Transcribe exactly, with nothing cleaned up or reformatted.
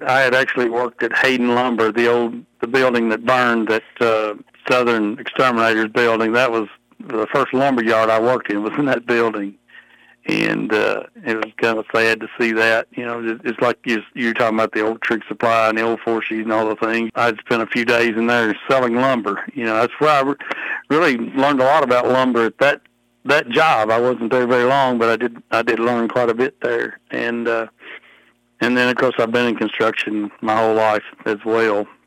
I had actually worked at Hayden Lumber, the old the building that burned, that uh, Southern Exterminators building. That was the first lumber yard I worked in, was in that building. And uh, it was kind of sad to see that. You know, it's like you, you're talking about the old Trigg Supply and the old Four Sheets and all the things. I'd spent a few days in there selling lumber. You know, that's where I re- really learned a lot about lumber at that that job. I wasn't there very long, but I did I did learn quite a bit there. And uh, and then, of course, I've been in construction my whole life as well.